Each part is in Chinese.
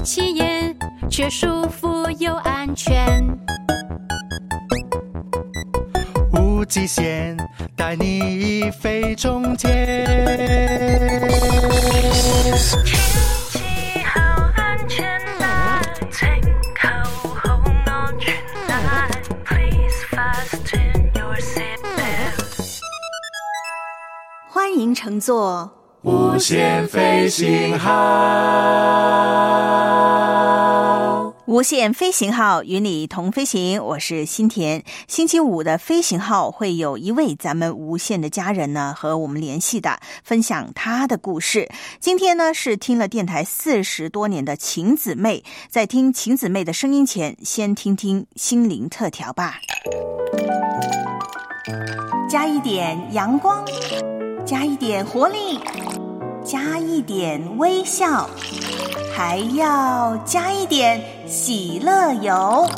起眼，却舒服又安全。 无极限，带你飞中间。 天氣好安全啦，請扣好安全帶 Please fasten your seatbelt。 歡迎乘坐無限飛行號， 無限飛行號與你同飛行，我是新田。星期五的飛行號會有一位咱們無限的家人呢和我們聯繫的，分享他的故事。今天呢是聽了電台40多年的晴姊妹，在聽晴姊妹的聲音前，先聽聽心靈特調吧。加一點陽光，加一點活力，加一點微笑，還要加一點喜樂油。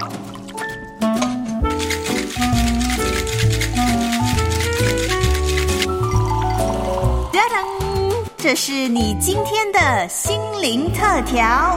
當當，這是你今天的心靈特調。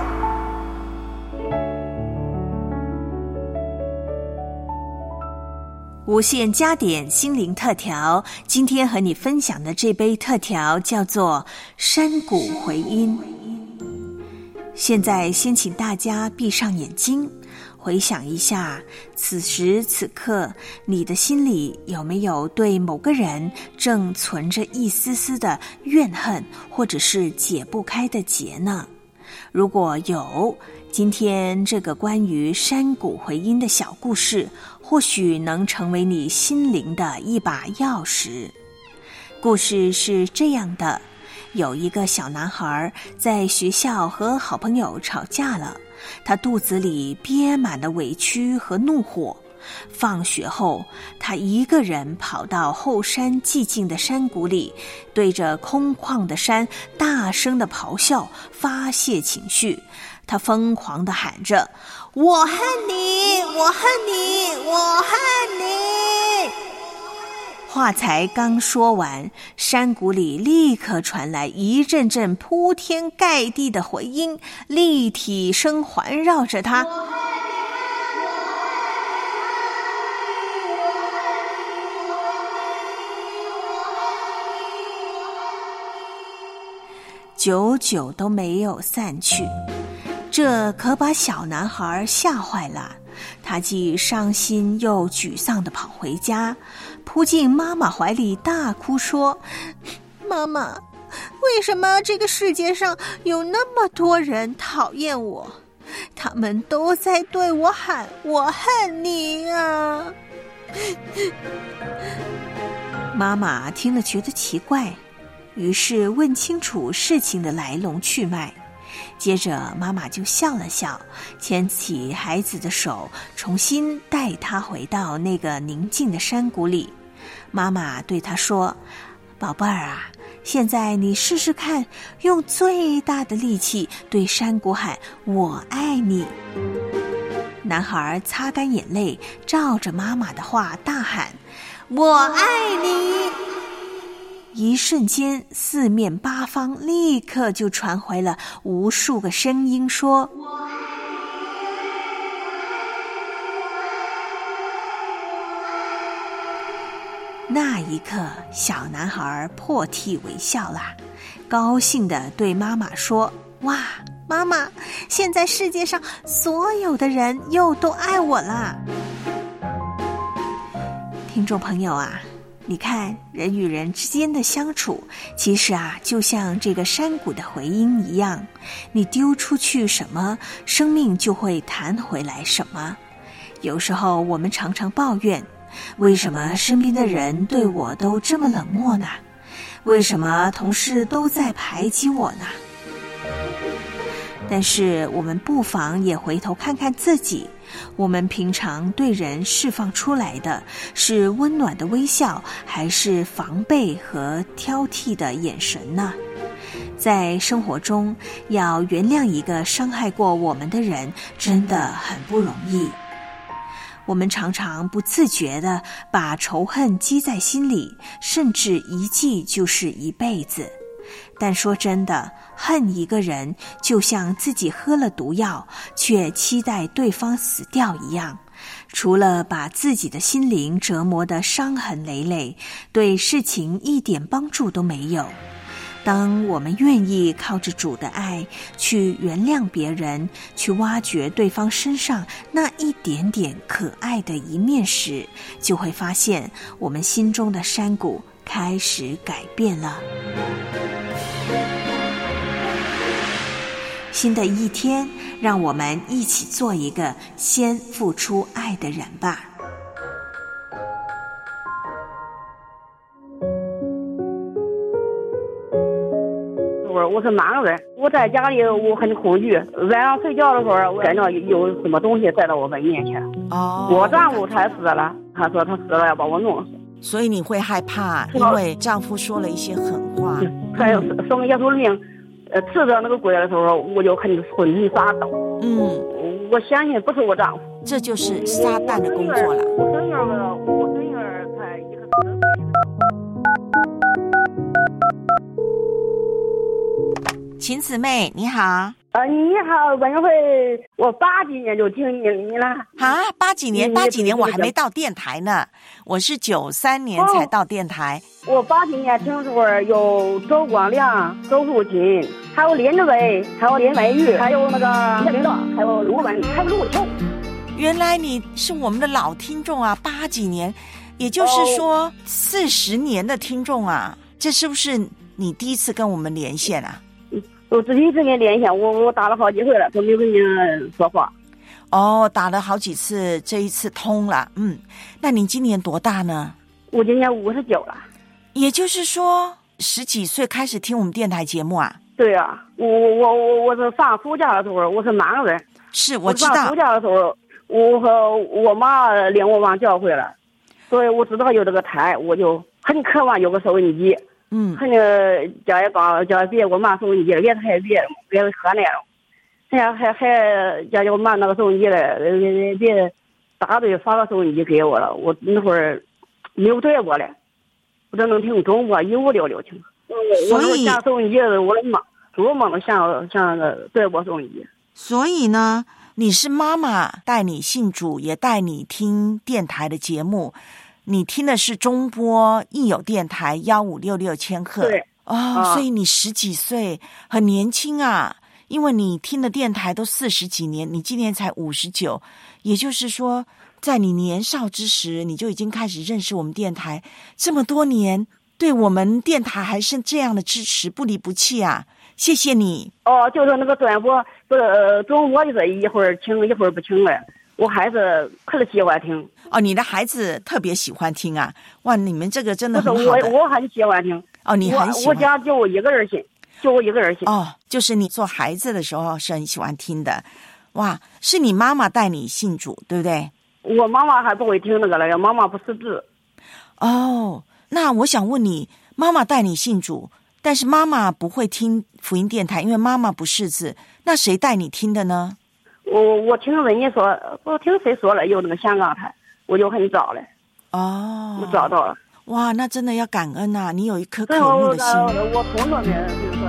無限加點心靈特調，今天和你分享的這杯特調叫做山谷回音。現在先請大家閉上眼睛，回想一下此時此刻你的心裡有沒有對某個人正存着一絲絲的怨恨，或者是解不開的結呢？如果有，今天這個關於山谷回音的小故事或許能成為你心靈的一把鑰匙。故事是這樣的，有一個小男孩在學校和好朋友吵架了，他肚子裡憋滿了委屈和怒火。放學後，他一個人跑到後山寂靜的山谷裡，對着空曠的山大聲地咆哮，發洩情緒。他瘋狂地喊着：我恨你，我恨你，我恨你！話才剛說完，山谷裡立刻傳來一陣陣鋪天蓋地的回音，立體聲環繞着他。久久都沒有散去，這可把小男孩嚇壞了。他既傷心又沮喪地跑回家，撲進媽媽懷裡大哭說：媽媽，為什麼這個世界上有那麼多人討厭我？他們都在對我喊我恨你啊！媽媽聽了覺得奇怪，於是問清楚事情的來龍去脈。接着媽媽就笑了笑，牽起孩子的手，重新帶他回到那個寧靜的山谷裡。媽媽對他說：寶貝兒啊，現在你試試看，用最大的力氣對山谷喊我愛你。男孩擦乾眼淚，照着媽媽的話大喊我愛你。一瞬間，四面八方立刻就傳回了無數個聲音說：那一刻，小男孩破涕為笑了，高興地對媽媽說：哇，媽媽，現在世界上所有的人又都愛我了。聽眾朋友啊，你看人與人之間的相處，其實啊就像這個山谷的回音一樣，你丟出去什麼，生命就會彈回來什麼。有時候我們常常抱怨，為什麼身邊的人對我都這麼冷漠呢？為什麼同事都在排擠我呢？但是我們不妨也回頭看看自己，我們平常對人釋放出來的是溫暖的微笑，還是防備和挑剔的眼神呢？在生活中，要原諒一個傷害過我們的人，真的很不容易。我們常常不自覺地把仇恨積在心裡，甚至一記就是一輩子。 但说真的，恨一个人就像自己喝了毒药，却期待对方死掉一样，除了把自己的心灵折磨得伤痕累累，对事情一点帮助都没有。当我们愿意靠着主的爱去原谅别人，去挖掘对方身上那一点点可爱的一面时，就会发现我们心中的山谷开始改变了。新的一天，让我们一起做一个先付出爱的人吧。 我是盲人，我在家里我很恐惧，晚上睡觉的时候，我感到有什么东西在到我的面前。我丈夫才死了，他说他死了要把我弄死， 所以你会害怕，因为丈夫说了一些狠话。 还有生耶稣的命，吃着那个鬼的时候，我就浑身发抖。我相信不是我丈夫， 这就是撒旦的工作了。 我孙女才1个10岁。 秦姊妹你好。 你好，文慧，我80几年就听你了。 啊，80几年我还没到电台呢，我是93年才到电台。 我80几年听说有周光亮、周树琴，还有林志伟，还有林文玉，还有那个谢林乐，还有卢文，还有陆秋。 原来你是我们的老听众啊，80几年，也就是说40年的听众啊，这是不是你第一次跟我们连线啊？ 我第一次跟你连线，我打了好几回了，都没有跟你说话。 打了好几次，这一次通了。那您今年多大呢？ 我今年59了。 也就是说10几岁开始听我们电台节目啊？ 对啊，我是上暑假的时候，我是盲人。 是，我知道。 上暑假的时候，我和我妈领我往教会了，所以我知道有这个台，我就很渴望有个收音机。看着叫别我妈收音机了，别河南了，还叫我妈那个收音机了，别大队发个收音机给我了，我那会儿没有对过了，我都能听中国156听。我下收音机的，我的妈，做梦都像对我收音机。 所以呢，你是妈妈带你信主，也带你听电台的节目。你听的是中波益友电台1566千赫。 对所以你10几岁，很年轻啊。因为你听的电台都40几年，你今年才59，也就是说，在你年少之时，你就已经开始认识我们电台，这么多年，对我们电台还是这样的支持，不离不弃啊！谢谢你。 就是那个转播，中播就是一会儿听一会儿不听了。我孩子可是喜欢听。 你的孩子特别喜欢听啊！哇，你们这个真的很好的。 我很喜欢听。 你很喜欢。 我家就我一个人信， 就是你做孩子的时候是很喜欢听的。哇，是你妈妈带你信主，对不对？ 我妈妈还不会听那个了，妈妈不识字。 那我想问你，妈妈带你信主，但是妈妈不会听福音电台，因为妈妈不识字，那谁带你听的呢？ 我听人家说，我听谁说了有那个香港台，我就很找了。我找到了。 哇，那真的要感恩啊！你有一颗渴慕的心。 我从那边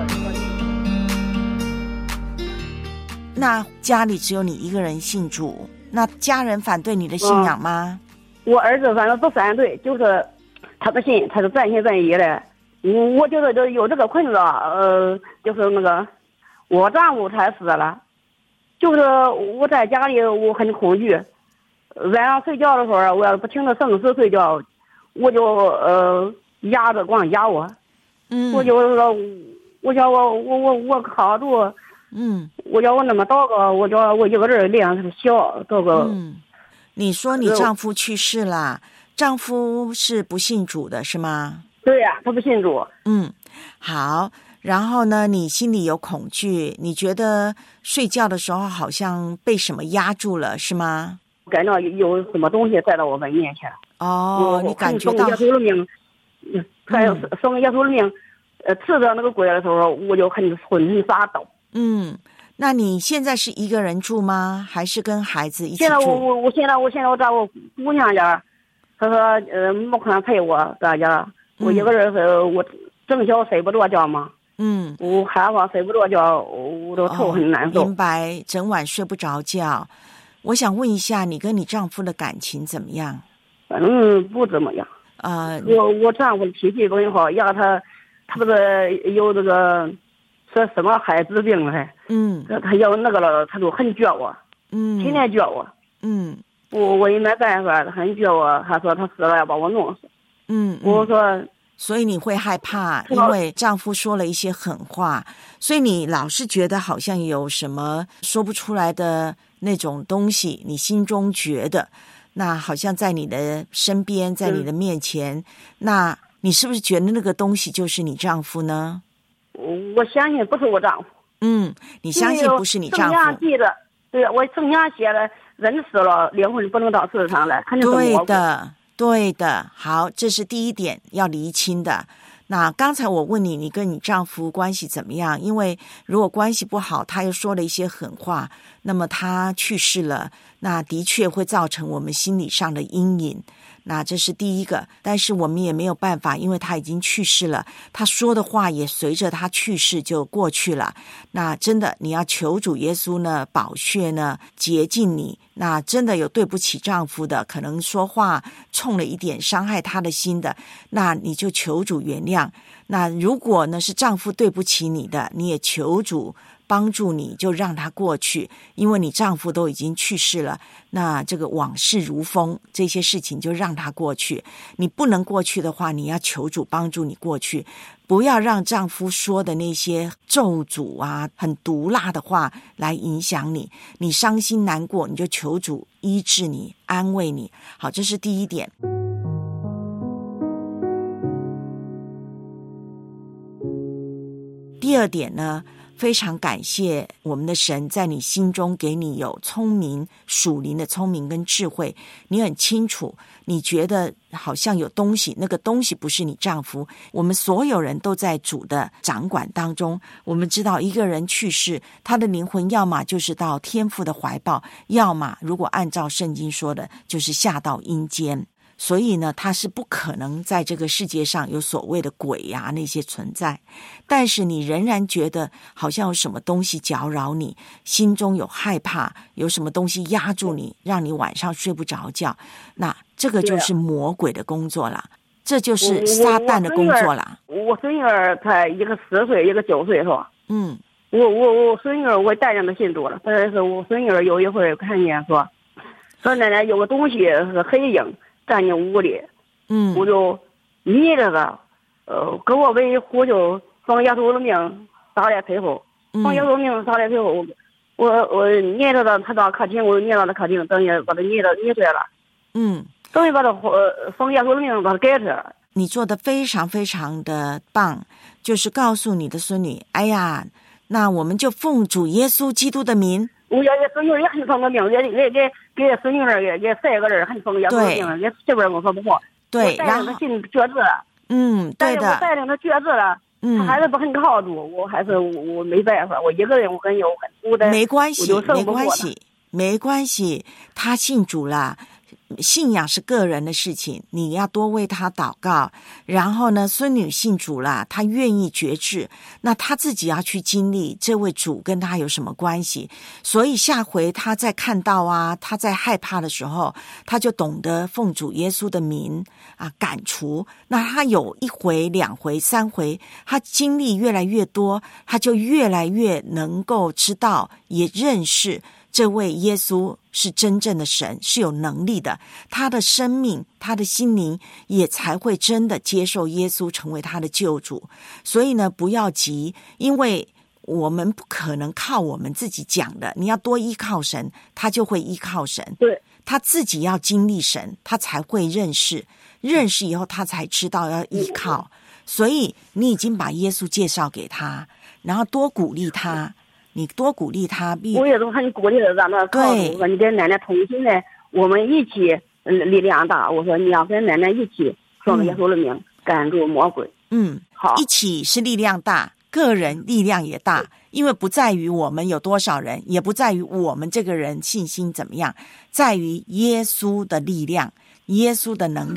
那家里只有你一个人信主，那家人反对你的信仰吗？ 我儿子反正不反对，就是他不信，他是战心战疑的。我觉得就有这个困扰，就是那个我丈夫才死了。就是我在家里我很恐惧，晚上睡觉的时候，我要不听着圣诗睡觉，我就压着光压我，我就说，我叫我靠住，我叫我那么祷告，我叫我一个人脸上笑祷告。 你说你丈夫去世了，丈夫是不信主的是吗？ 对呀，他不信主。 好。然后呢，你心里有恐惧，你觉得睡觉的时候好像被什么压住了，是吗？ 感到有什么东西在到我们面前。 你感觉到耶稣的命，还有生耶稣的命，吃着那个鬼的时候，我就浑身发抖。 那你现在是一个人住吗？还是跟孩子一起住？ 现在我在我姑娘家，她说没空陪我在家，我一个人我正巧睡不着觉嘛。 我害怕睡不着觉，我都头很难受。 明白，整晚睡不着觉。我想问一下，你跟你丈夫的感情怎么样？ 反正不怎么样。我丈夫的脾气不很好，他不是有这个说什么海之病了还？他有那个了，他就很倔我，天天倔我。我也没办法，他很倔我，他说他死了要把我弄死。我说。 所以你会害怕，因为丈夫说了一些狠话，所以你老是觉得好像有什么说不出来的那种东西，你心中觉得那好像在你的身边，在你的面前，那你是不是觉得那个东西就是你丈夫呢？ 我相信不是我丈夫。 你相信不是你丈夫？ 圣经记着，对，我圣经写的，人死了，灵魂不能到世上来，肯定是魔鬼。 对的，好，这是第一点要厘清的。那刚才我问你，你跟你丈夫关系怎么样？因为如果关系不好，他又说了一些狠话，那么他去世了，那的确会造成我们心理上的阴影。那这是第一个，但是我们也没有办法，因为他已经去世了，他说的话也随着他去世就过去了。那真的你要求主耶稣呢，宝血呢洁净你。那真的有对不起丈夫的，可能说话冲了一点伤害他的心的，那你就求主原谅。那如果呢是丈夫对不起你的，你也求主帮助你，就让他过去，因为你丈夫都已经去世了，那这个往事如风，这些事情就让他过去。你不能过去的话，你要求主帮助你过去，不要让丈夫说的那些咒诅啊，很毒辣的话来影响你。你伤心难过，你就求主医治你，安慰你。好，这是第一点。第二点呢，非常感谢我们的神在你心中给你有聪明，属灵的聪明跟智慧。你很清楚，你觉得好像有东西，那个东西不是你丈夫。我们所有人都在主的掌管当中，我们知道一个人去世，他的灵魂要么就是到天父的怀抱，要么如果按照圣经说的，就是下到阴间。所以呢，他是不可能在这个世界上有所谓的鬼啊那些存在，但是你仍然觉得好像有什么东西搅扰你，心中有害怕，有什么东西压住你，让你晚上睡不着觉，那这个就是魔鬼的工作啦，这就是撒旦的工作啦。 我孙女儿她一个10岁，一个9岁是吧？我孙女儿我带着她信主了，但是我孙女儿有一回看见说奶奶有个东西是黑影站进屋里，我就捏着他，跟我为呼救奉耶稣的命打来陪后，奉耶稣的命打来陪后，我捏着他，他到客厅，我捏到他客厅，等于把他捏出来了，等于把他奉耶稣的命把他改出来了。 你做的非常非常的棒，就是告诉你的孙女，哎呀，那我们就奉主耶稣基督的名。 我孙女也很奉个命，给孙女儿也3个人很奉耶稣的命，也这边我说不好。 对， 然后他信决志了。 对的。 我带领他决志了，他还是不很靠住，我还是我没办法，我一个人我很孤单。 没关系，他信主了。信仰是个人的事情，你要多为他祷告。然后呢，孙女信主了，她愿意决志，那她自己要去经历这位主跟她有什么关系。所以下回她在看到啊，她在害怕的时候，她就懂得奉主耶稣的名啊赶除。那她有1回、2回、3回，她经历越来越多，她就越来越能够知道，也认识这位耶稣是真正的神，是有能力的，他的生命，他的心灵也才会真的接受耶稣成为他的救主。所以呢，不要急，因为我们不可能靠我们自己讲的，你要多依靠神，他就会依靠神。 对， 他自己要经历神，他才会认识以后他才知道要依靠。所以你已经把耶稣介绍给他，然后多鼓励他，你多鼓励他。 我也都很鼓励让他靠住，说你跟奶奶同心的，我们一起力量大。我说你要跟奶奶一起奉耶稣的名赶住魔鬼。好， 一起是力量大，个人力量也大，因为不在于我们有多少人，也不在于我们这个人信心怎么样，在于耶稣的力量，耶稣的能力。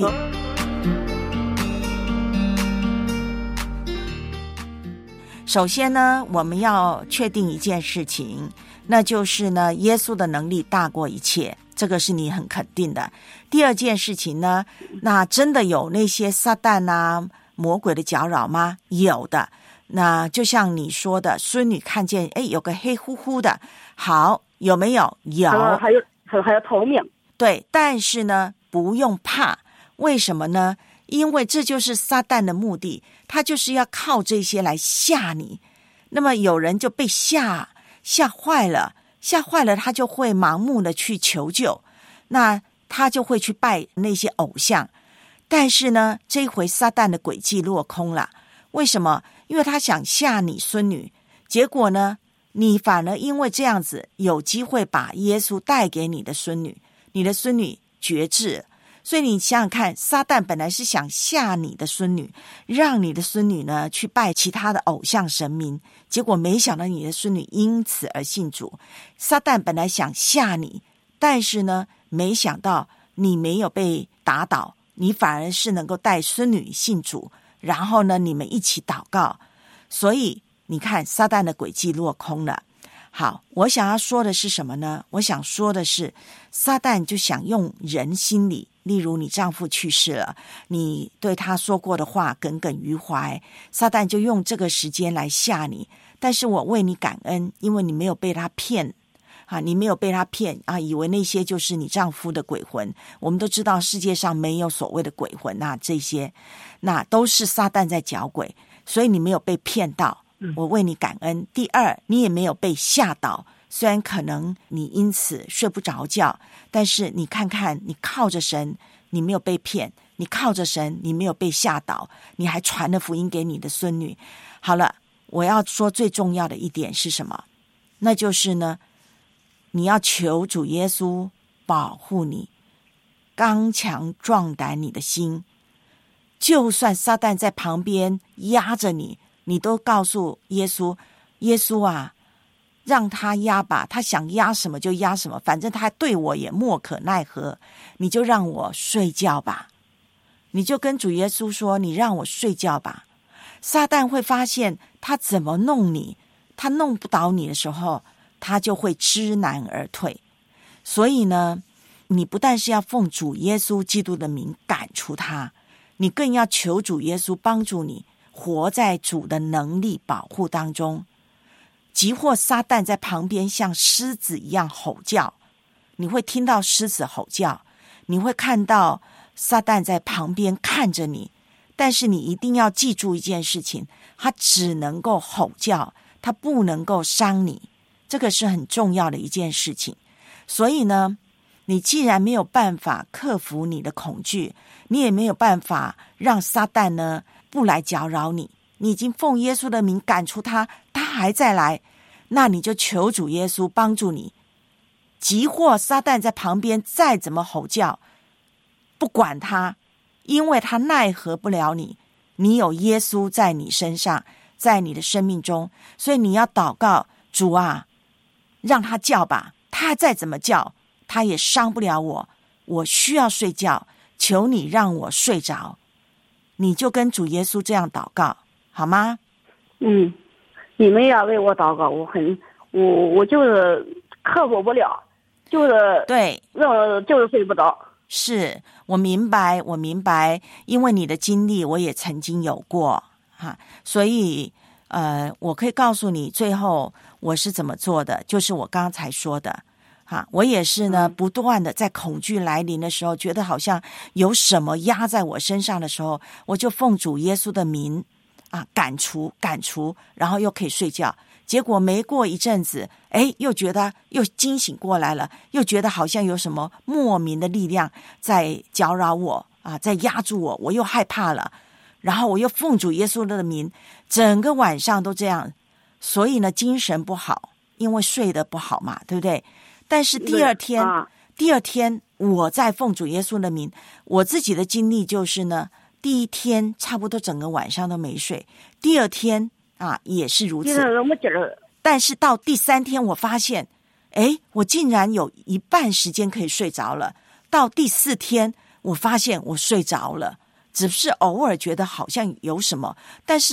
首先呢，我们要确定一件事情，那就是呢，耶稣的能力大过一切，这个是你很肯定的。第二件事情呢，那真的有那些撒旦啊、魔鬼的搅扰吗？有的。那就像你说的，孙女看见有个黑乎乎的，好，有没有？有。 还有逃命。 对，但是呢，不用怕。为什么呢？因为这就是撒旦的目的，他就是要靠这些来吓你。那么有人就被吓坏了，他就会盲目的去求救，那他就会去拜那些偶像。但是呢，这一回撒旦的诡计落空了。为什么？因为他想吓你孙女，结果呢，你反而因为这样子有机会把耶稣带给你的孙女，你的孙女绝志。所以你想想看，撒旦本来是想吓你的孙女，让你的孙女呢去拜其他的偶像神明，结果没想到你的孙女因此而信主。撒旦本来想吓你，但是呢，没想到你没有被打倒，你反而是能够带孙女信主，然后呢，你们一起祷告。所以你看，撒旦的诡计落空了。好，我想要说的是什么呢？我想说的是，撒旦就想用人心理，例如你丈夫去世了，你对他说过的话耿耿于怀，撒旦就用这个时间来吓你。但是我为你感恩，因为你没有被他骗你没有被他骗以为那些就是你丈夫的鬼魂。我们都知道世界上没有所谓的鬼魂这些那都是撒旦在搅鬼，所以你没有被骗到，我为你感恩。第二，你也没有被吓倒，虽然可能你因此睡不着觉，但是你看看，你靠着神，你没有被骗，你靠着神，你没有被吓倒，你还传了福音给你的孙女。好了，我要说最重要的一点是什么？那就是呢，你要求主耶稣保护你，刚强壮胆你的心。就算撒旦在旁边压着你，你都告诉耶稣，耶稣啊，让他压吧，他想压什么就压什么，反正他对我也莫可奈何，你就让我睡觉吧。你就跟主耶稣说，你让我睡觉吧。撒旦会发现他怎么弄你，他弄不倒你的时候，他就会知难而退。所以呢，你不但是要奉主耶稣基督的名赶出他，你更要求主耶稣帮助你活在主的能力保护当中。即或撒旦在旁边像狮子一样吼叫，你会听到狮子吼叫，你会看到撒旦在旁边看着你，但是你一定要记住一件事情，他只能够吼叫，他不能够伤你，这个是很重要的一件事情。所以呢，你既然没有办法克服你的恐惧，你也没有办法让撒旦呢不来搅扰你，你已经奉耶稣的名赶出他，他还在来，那你就求主耶稣帮助你。即或撒旦在旁边再怎么吼叫，不管他，因为他奈何不了你，你有耶稣在你身上，在你的生命中，所以你要祷告，主啊，让他叫吧，他再怎么叫，他也伤不了我，我需要睡觉，求你让我睡着。你就跟主耶稣这样祷告，好吗？ 你们要为我祷告，我就是克服不了，就是对， 就是睡不着。 是，我明白，因为你的经历我也曾经有过所以我可以告诉你最后我是怎么做的，就是我刚才说的我也是呢，不断的在恐惧来临的时候，觉得好像有什么压在我身上的时候，我就奉主耶稣的名赶除，然后又可以睡觉。结果没过一阵子，又觉得又惊醒过来了，又觉得好像有什么莫名的力量在搅扰我在压住我，我又害怕了，然后我又奉主耶稣的名，整个晚上都这样。所以呢，精神不好，因为睡得不好嘛，对不对？但是第二天我在奉主耶稣的名，我自己的经历就是呢，第一天差不多整个晚上都没睡，第二天也是如此。但是到第三天我发现我竟然有一半时间可以睡着了，到第四天我发现我睡着了，只是偶尔觉得好像有什么，但是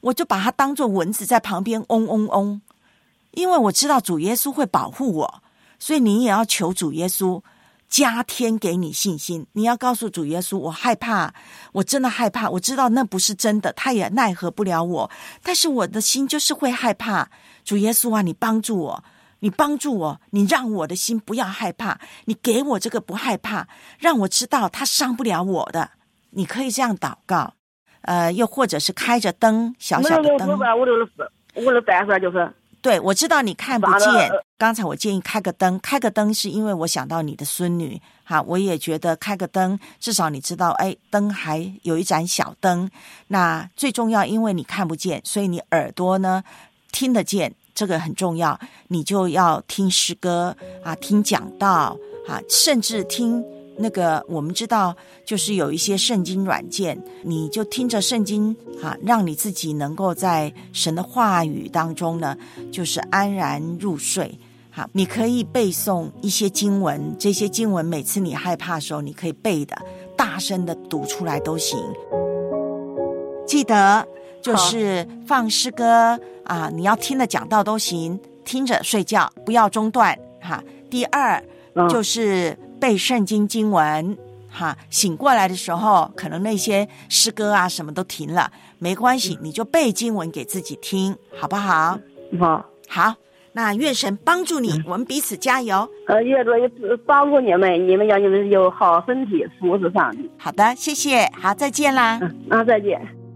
我就把它当作蚊子在旁边嗡嗡嗡，因为我知道主耶稣会保护我，所以你也要求主耶稣加添给你信心。你要告诉主耶稣，我害怕，我真的害怕，我知道那不是真的，他也奈何不了我，但是我的心就是会害怕。主耶稣啊，你帮助我，你帮助我，你让我的心不要害怕，你给我这个不害怕，让我知道他伤不了我的。你可以这样祷告。又或者是开着灯，小小的灯。 我的白色就是。 对，我知道你看不见。刚才我建议开个灯，开个灯是因为我想到你的孙女，哈，我也觉得开个灯，至少你知道，灯还有一盏小灯。那最重要，因为你看不见，所以你耳朵呢听得见，这个很重要。你就要听诗歌啊，听讲道啊，甚至听。那个我们知道就是有一些圣经软件，你就听着圣经让你自己能够在神的话语当中呢就是安然入睡。好，你可以背诵一些经文，这些经文每次你害怕的时候你可以背的大声的读出来都行。记得就是放诗歌你要听的讲道都行，听着睡觉不要中断。第二就是背圣经经文醒过来的时候可能那些诗歌什么都停了，没关系，你就背经文给自己听，好不好？好，那愿神帮助你，我们彼此加油。 愿主帮助你们，你们让你们有好身体，服侍上帝。 好的，谢谢，好，再见啦。 再见。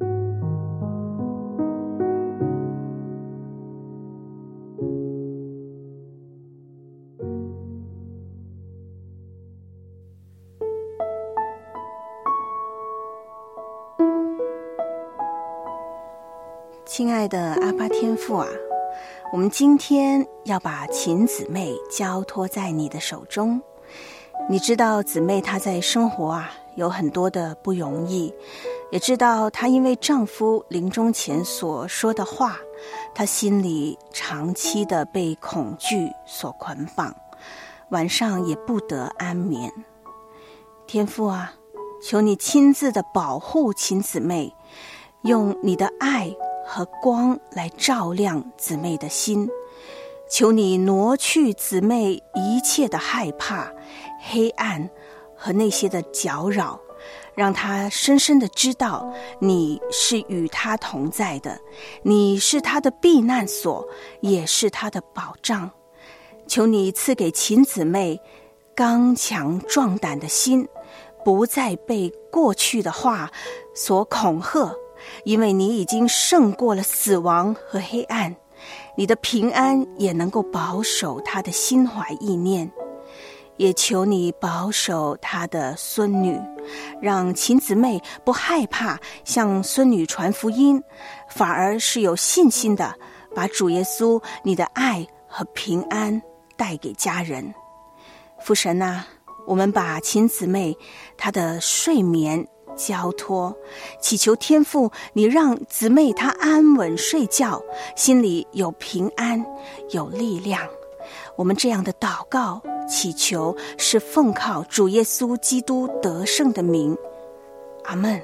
亲爱的阿爸天父啊，我们今天要把秦姊妹交托在你的手中。你知道姊妹她在生活有很多的不容易，也知道她因为丈夫临终前所说的话，她心里长期的被恐惧所捆绑，晚上也不得安眠。天父啊，求你亲自的保护秦姊妹，用你的爱和光来照亮姊妹的心，求你挪去姊妹一切的害怕、黑暗和那些的搅扰，让她深深的知道你是与她同在的，你是她的避难所，也是她的保障。求你赐给秦姊妹刚强壮胆的心，不再被过去的话所恐吓，因为你已经胜过了死亡和黑暗，你的平安也能够保守他的心怀意念。也求你保守他的孙女，让秦姊妹不害怕向孙女传福音，反而是有信心的把主耶稣你的爱和平安带给家人。父神啊，我们把秦姊妹她的睡眠交托，祈求天父你让姊妹她安稳睡觉，心里有平安有力量。我们这样的祷告祈求是奉靠主耶稣基督得胜的名，阿们。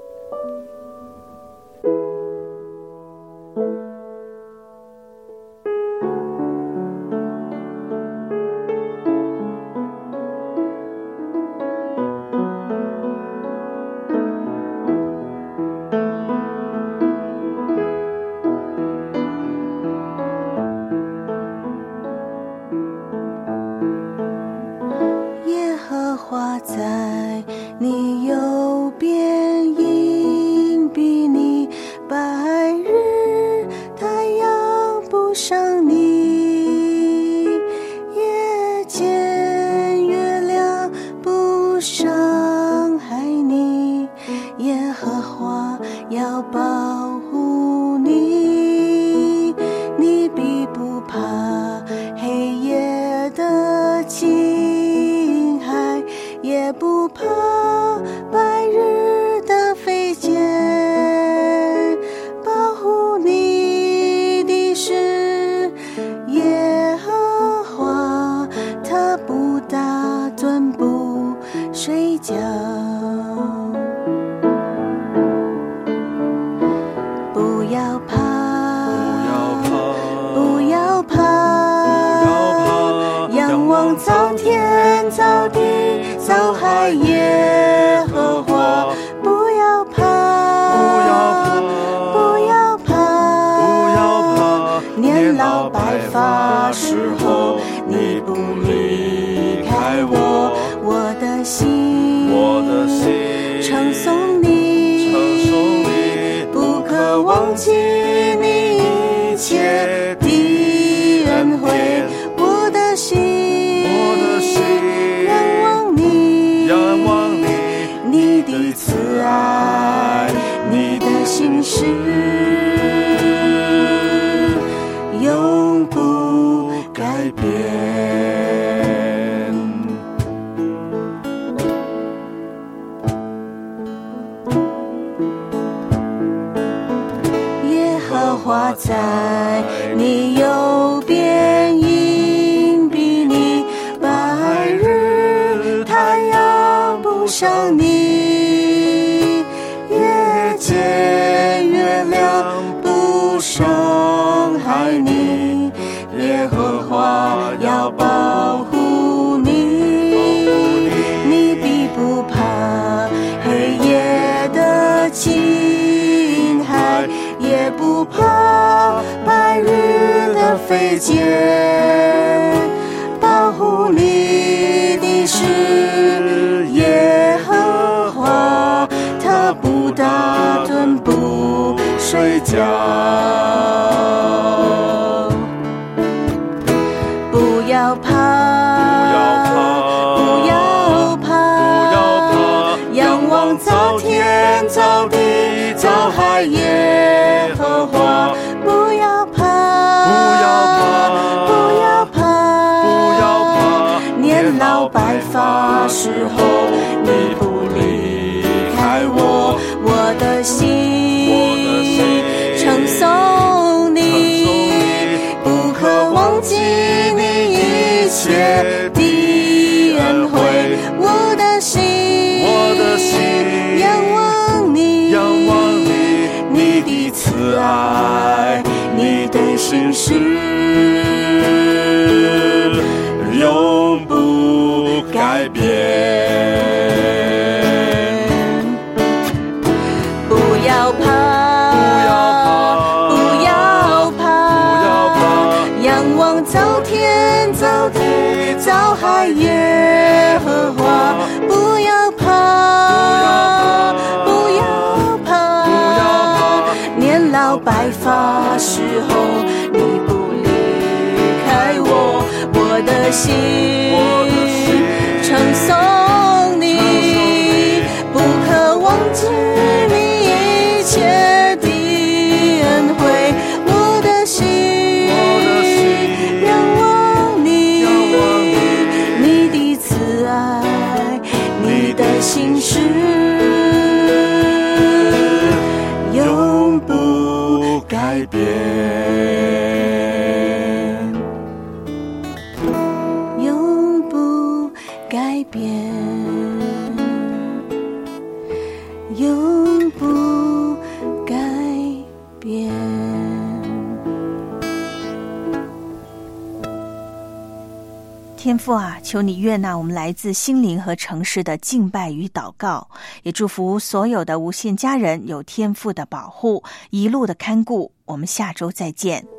在你右边，隐蔽你白日，太阳不伤你，夜间月亮不伤害你，耶和华要保护你，你必不怕黑夜的侵害，也不怕白日的飞箭，保护你的是耶和华，他不打盹不睡觉。 要怕， 不要怕， 仰望造天造地造海耶和华，不要怕，年老白发时候，你不离开我，我的心称颂你，不可忘记你一切的恩惠，我的心仰望你，你的慈爱，你的信实永不改变。耶和华在你右边，荫庇你，白日太阳不伤你，夜间月亮不伤害你，耶和华要保护你，你必不怕黑夜的侵害，也不怕白日的飞箭，保护你的是耶和华，他不打盹不睡觉。不要怕，仰望造天造地造海耶和华，不要怕，年老白发时候，你不离开我，我的心称颂你，不可忘记你一切的恩惠，我的心仰望你，你的慈爱，你的信实永不改变。不要怕，仰望造天造地造海耶和华，不要怕，年老白发时候，你不离开我，我的心称颂你，不可忘记你一切的恩惠，我的心仰望你，你的慈爱，你的信实永不改变，永不改变，永不改变。天父啊，求你悦纳我们来自心灵和诚实的敬拜与祷告，也祝福所有的无限家人有天父的保护，一路的看顾。我们下周再见。